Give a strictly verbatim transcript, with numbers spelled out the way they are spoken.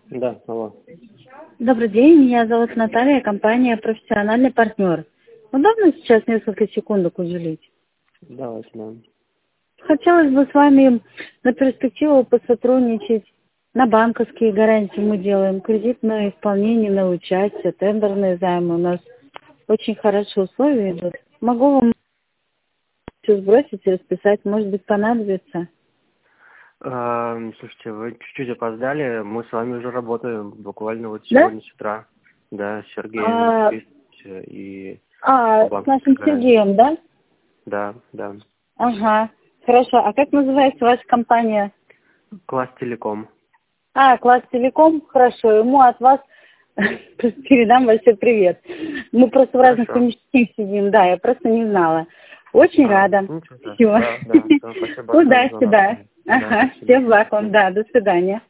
Да, алло. Добрый день, меня зовут Наталья, компания «Профессиональный партнер». Удобно сейчас несколько секундок уделить? Давайте, да. Хотелось бы с вами на перспективу посотрудничать. На банковские гарантии мы делаем, кредитное исполнение на участие, тендерные займы. У нас очень хорошие условия идут. Могу вам все сбросить и расписать, может быть, понадобится. А, слушайте, вы чуть-чуть опоздали, мы с вами уже работаем, буквально вот Да? сегодня с утра. Да, с Сергеем А, и а по с нашим банковской гарантии. Сергеем, да? Да, да. Ага, хорошо. А как называется ваша компания? Класс Телеком. А, Класс Телеком, хорошо, ему от вас передам большой привет. Мы просто в разных Хорошо. помещениях сидим, да, я просто не знала. Очень А, рада. ничего, да, Все. да, да. Всё, спасибо большое за Удачи, звонок. да. Да, Ага, спасибо. всем благ вам, да, до свидания.